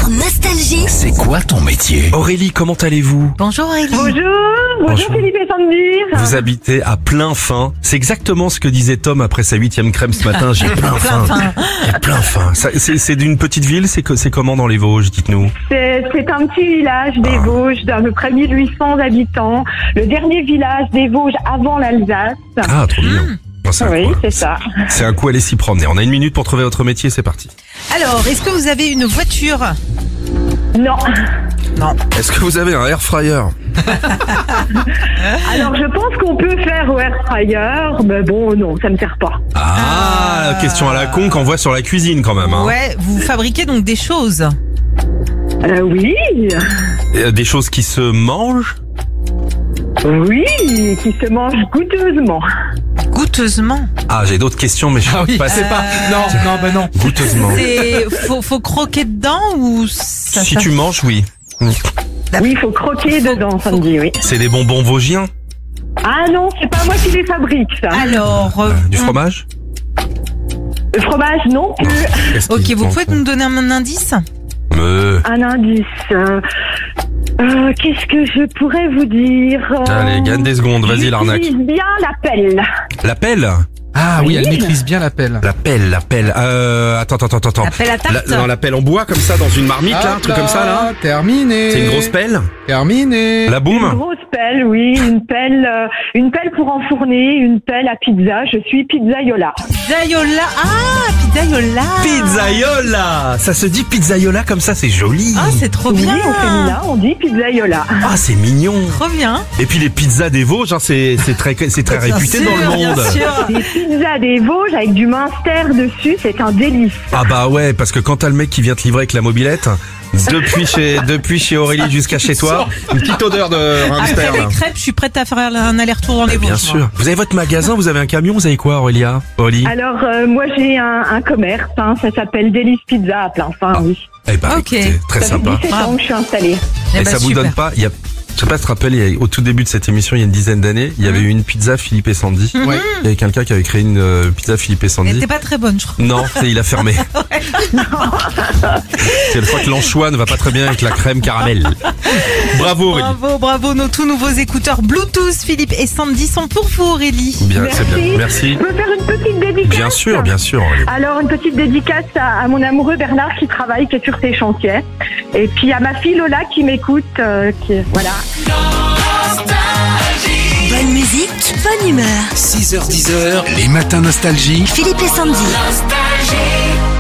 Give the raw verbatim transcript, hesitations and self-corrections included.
Nostalgie. C'est quoi ton métier? Aurélie, comment allez-vous? Bonjour Aurélie. Bonjour, bonjour, Bonjour. Philippe et Sandy. Vous habitez à plein fin. C'est exactement ce que disait Tom après sa huitième crème ce matin. J'ai plein faim. J'ai plein faim. Ça, C'est c'est d'une petite ville, c'est que- c'est comment dans les Vosges, dites-nous? C'est c'est un petit village des Vosges d'à peu près mille huit cents habitants. Le dernier village des Vosges avant l'Alsace. Ah, trop mignon. Bon, c'est un Oui, coup, c'est ça. C'est un coup aller s'y promener. On a une minute pour trouver votre métier, c'est parti. Alors, est-ce que vous avez une voiture? Non. Non. Est-ce que vous avez un air fryer? Alors je pense qu'on peut faire au air fryer, mais bon, non, ça ne sert pas. Ah, la question à la con qu'on voit sur la cuisine quand même. Hein. Ouais, vous fabriquez donc des choses. Euh, oui, Euh, Des choses qui se mangent? oui, qui se mange goûteusement. Goûteusement. Ah, j'ai d'autres questions, mais je Ah oui, pas c'est pas. Non, non, bah non. goûteusement. C'est faut, faut croquer dedans ou ça, Si ça- tu manges, oui. Oui, il faut croquer dedans, Sandy, oui. C'est des bonbons vosgiens? Ah non, c'est pas moi qui les fabrique, ça. Alors, euh, Du on- fromage? Le fromage, non plus. Qu'est-ce Ok, qu'ils vous font? pouvez nous donner un indice? Me. Un indice. Euh, euh, Qu'est-ce que je pourrais vous dire Euh, Allez, gagne des secondes, vas-y l'arnaque. J'utilise bien la pelle. La pelle? Ah oui, elle Oui. maîtrise bien la pelle. La pelle, la pelle. Euh, attends, attends, attends, attends. La pelle à tarte. La, non, la pelle en bois comme ça, dans une marmite là, un Hop truc comme ça là. Terminé. C'est une grosse pelle? Terminé. La Une boum? grosse pelle, oui, une pelle, euh, une pelle pour enfourner, une pelle à pizza. Je suis pizzaiola. Pizzaiola. Ah, pizzaiola. Pizzaiola! Ça se dit pizzaiola comme ça, c'est joli. Ah, c'est trop Oui, bien. au féminin, on dit pizzaiola. Ah, c'est mignon. Trop bien. Et puis les pizzas des Vosges, hein, c'est c'est très c'est très Bien réputé sûr, dans le bien monde. sûr. Des pizzas des Vosges avec du Munster dessus, c'est un délice. Ah bah ouais, parce que quand t'as le mec qui vient te livrer avec la mobilette, depuis chez depuis chez Aurélie jusqu'à chez toi, une petite odeur de hamster. Après là. les crêpes, je suis prête à faire un aller-retour dans les Bien Vosges. sûr. Vous avez votre magasin, vous avez un camion, vous avez quoi, Aurélia? Aurélie? Alors, euh, moi, j'ai un, un commerce, hein, ça s'appelle Délice Pizza à plein fin, oui. Eh ben, Ok. écoutez, très Ça fait sympa. dix-sept ans que je suis installée. Eh Et ben, ça vous super. donne pas, il y a, je sais pas si tu te rappelles, il y a- au tout début de cette émission, il y a une dizaine d'années, il y avait eu une pizza Philippe et Sandy. Ouais. Il y avait quelqu'un qui avait créé une euh, pizza Philippe et Elle Sandy. était pas très bonne, je crois. Non, c'est- il a fermé. C'est le fois que l'anchois ne va pas très bien avec la crème caramel. Bravo Aurélie. Bravo, bravo, nos tout nouveaux écouteurs Bluetooth, Philippe et Sandy sont pour vous, Aurélie. Bien, c'est bien. Merci. Merci. Je peux faire une petite dédicace? Bien sûr, bien sûr. Aurélie. Alors, une petite dédicace à, à mon amoureux Bernard qui travaille, qui est sur ses chantiers. Et puis à ma fille Lola qui m'écoute, euh, qui, voilà. Bonne musique, bonne humeur. six heures dix heures, les matins nostalgie. Philippe et Sandy. Nostalgie.